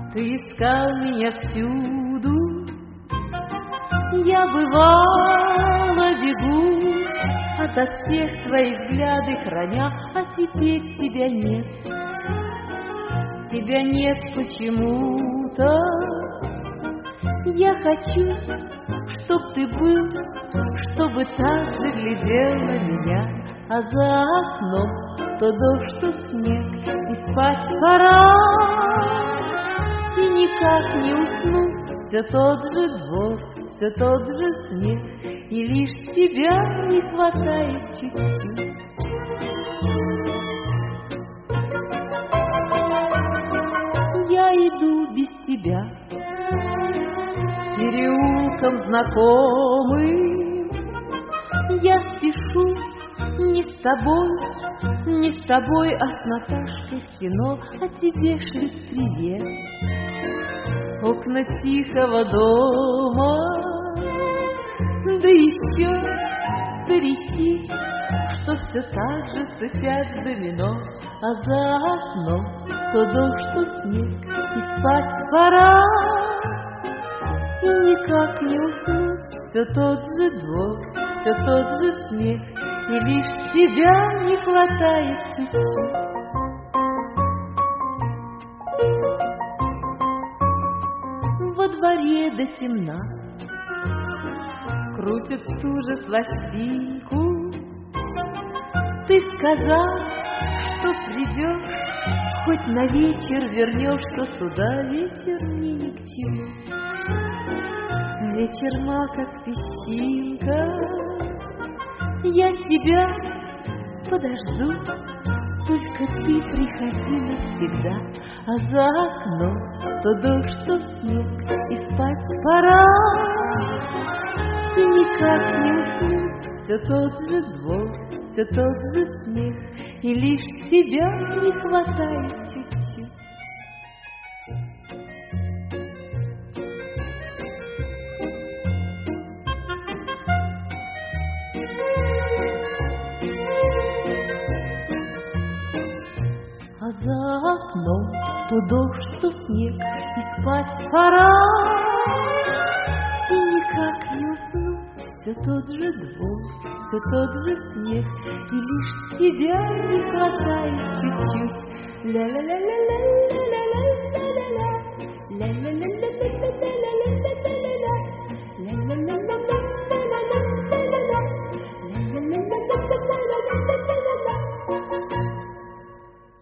Ты искал меня всюду, я бывало бегу, ото всех твои взгляды храня, а теперь тебя нет. Тебя нет почему-то. Я хочу, чтоб ты был, чтобы так же глядел на меня, а за окном то дождь, то снег, и спать пора. И никак не уснуть, все тот же двор, все тот же снег, и лишь тебя не хватает чуть-чуть. Я иду без тебя переулком знакомым, я спешу не с тобой, а с Наташкой в кино, а тебе шлют привет. Окна тихого дома, да еще старики, что все так же стучат в домино, а за окном то дождь, то снег, и спать пора. И никак не уснуть, все тот же двор, все тот же смех, и лишь тебя не хватает чуть-чуть. Во дворе до темна крутят ту же пластинку. Ты сказал, что придешь, хоть на вечер вернешь, что сюда вечер мне ни к чему. Вечер мал, как песчинка, я тебя подожду, только ты приходи навсегда, а за окном то дождь, то снег, и спать пора. И никак не уснуть, все тот же двор, все тот же смех, и лишь тебя не хватает чуть-чуть. А за окном то дождь, то снег, и спать пора. И никак не уснуть, все тот же двор, все тот же снег, и лишь тебя не хватает чуть-чуть. Ля-ля-ля-ля-ля-ля.